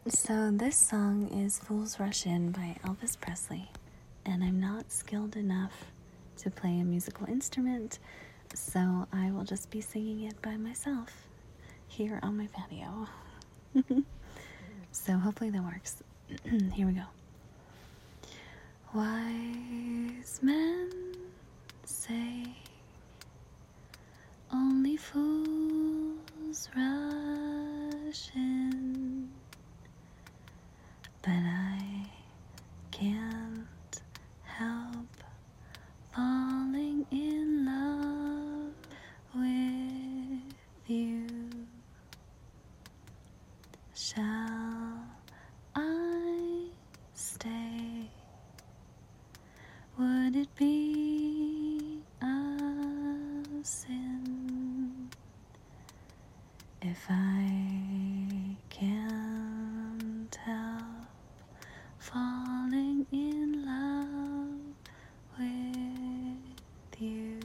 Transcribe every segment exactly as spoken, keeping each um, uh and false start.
So, this song is Fools Rush In by Elvis Presley, and I'm not skilled enough to play a musical instrument, so I will just be singing it by myself here on my patio. So, hopefully, that works. Here we go. Wise men say only fools rush in, but I can't help falling in love with you. Shall I stay? Would it be a sin if I can't help falling in love with you?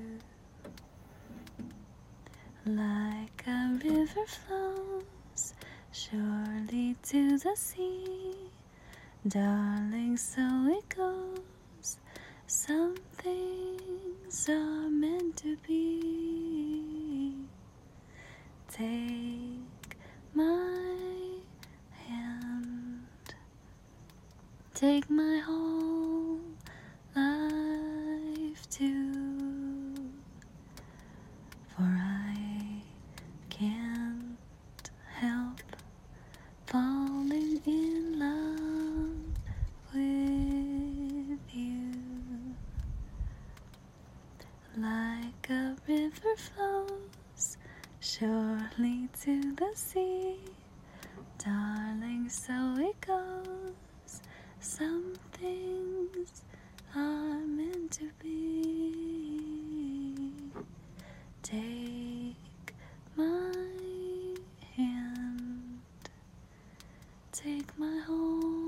Like a river flows surely to the sea, darling, so it goes. Some things are meant to be. Take my hand, take my whole life too, for I can't help falling in love with you. Like a river flows surely to the sea, darling, so it goes. Some things are meant to be. Take my hand, take my whole